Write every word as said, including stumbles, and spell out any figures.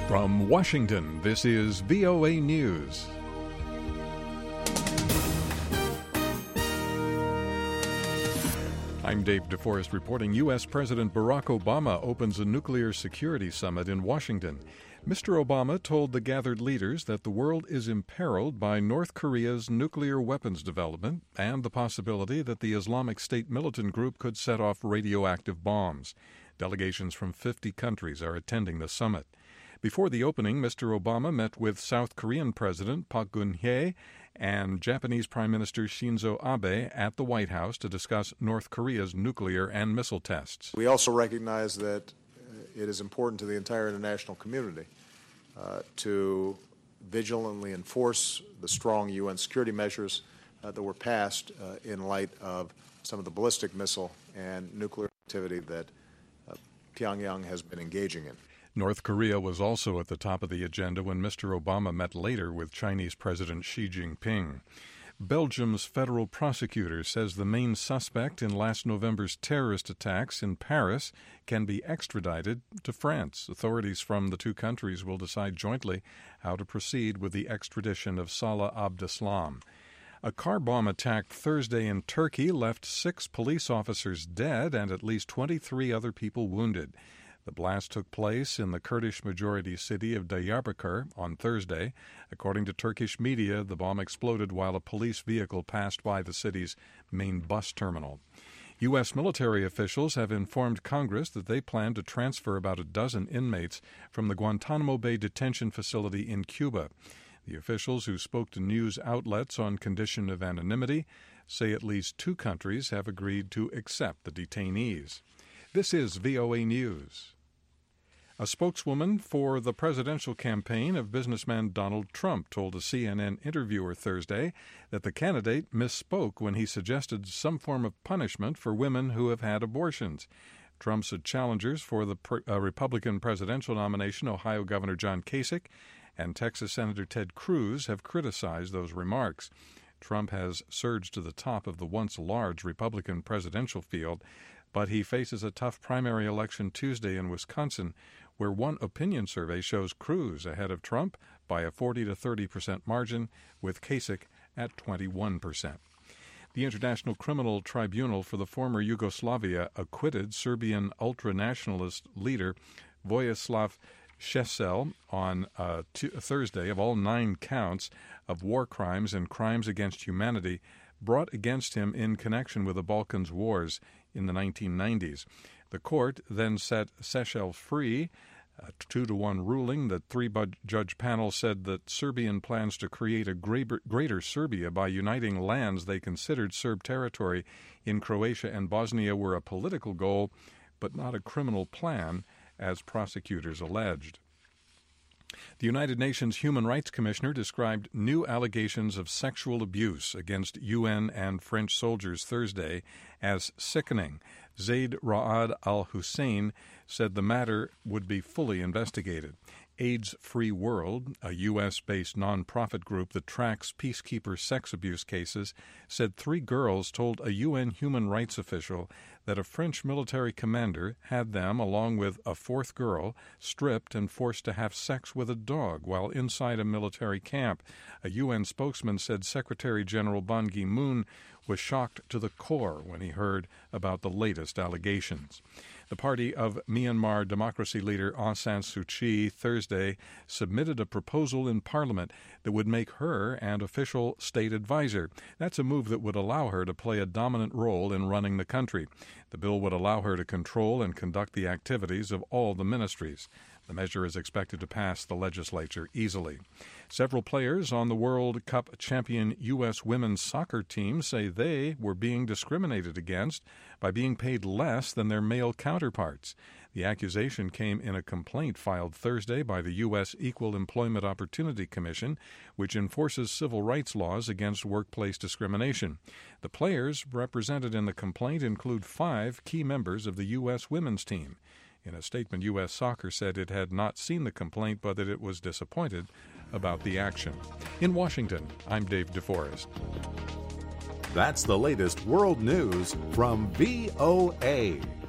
From Washington, this is V O A News. I'm Dave DeForest reporting. U S. President Barack Obama opens a nuclear security summit in Washington. Mister Obama told the gathered leaders that the world is imperiled by North Korea's nuclear weapons development and the possibility that the Islamic State militant group could set off radioactive bombs. Delegations from fifty countries are attending the summit. Before the opening, Mister Obama met with South Korean President Park Geun-hye and Japanese Prime Minister Shinzo Abe at the White House to discuss North Korea's nuclear and missile tests. We also recognize that it is important to the entire international community uh, to vigilantly enforce the strong U N security measures uh, that were passed uh, in light of some of the ballistic missile and nuclear activity that uh, Pyongyang has been engaging in. North Korea was also at the top of the agenda when Mister Obama met later with Chinese President Xi Jinping. Belgium's federal prosecutor says the main suspect in last November's terrorist attacks in Paris can be extradited to France. Authorities from the two countries will decide jointly how to proceed with the extradition of Salah Abdeslam. A car bomb attack Thursday in Turkey left six police officers dead and at least twenty-three other people wounded. The blast took place in the Kurdish-majority city of Diyarbakir on Thursday. According to Turkish media, the bomb exploded while a police vehicle passed by the city's main bus terminal. U S military officials have informed Congress that they plan to transfer about a dozen inmates from the Guantanamo Bay detention facility in Cuba. The officials, who spoke to news outlets on condition of anonymity, say at least two countries have agreed to accept the detainees. This is V O A News. A spokeswoman for the presidential campaign of businessman Donald Trump told a C N N interviewer Thursday that the candidate misspoke when he suggested some form of punishment for women who have had abortions. Trump's challengers for the pre- uh, Republican presidential nomination, Ohio Governor John Kasich and Texas Senator Ted Cruz, have criticized those remarks. Trump has surged to the top of the once large Republican presidential field, but he faces a tough primary election Tuesday in Wisconsin, where one opinion survey shows Cruz ahead of Trump by a forty to thirty percent margin, with Kasich at twenty-one percent. The International Criminal Tribunal for the former Yugoslavia acquitted Serbian ultranationalist leader Vojislav Šešelj on uh, t- Thursday of all nine counts of war crimes and crimes against humanity brought against him in connection with the Balkans Wars in the nineteen nineties. The court then set Šešelj free. A two to one ruling. The three-judge panel said that Serbian plans to create a greater Serbia by uniting lands they considered Serb territory in Croatia and Bosnia were a political goal, but not a criminal plan, as prosecutors alleged. The United Nations Human Rights Commissioner described new allegations of sexual abuse against U N and French soldiers Thursday as sickening. Zaid Ra'ad al-Hussein said the matter would be fully investigated. AIDS Free World, a U S-based nonprofit group that tracks peacekeeper sex abuse cases, said three girls told a U N human rights official that a French military commander had them, along with a fourth girl, stripped and forced to have sex with a dog while inside a military camp. A U N spokesman said Secretary General Ban Ki-moon was shocked to the core when he heard about the latest allegations. The party of Myanmar democracy leader Aung San Suu Kyi Thursday submitted a proposal in Parliament that would make her an official state advisor. That's a move that would allow her to play a dominant role in running the country. The bill would allow her to control and conduct the activities of all the ministries. The measure is expected to pass the legislature easily. Several players on the World Cup champion U S women's soccer team say they were being discriminated against by being paid less than their male counterparts. The accusation came in a complaint filed Thursday by the U S Equal Employment Opportunity Commission, which enforces civil rights laws against workplace discrimination. The players represented in the complaint include five key members of the U S women's team. In a statement, U S Soccer said it had not seen the complaint, but that it was disappointed about the action. In Washington, I'm Dave DeForest. That's the latest world news from V O A.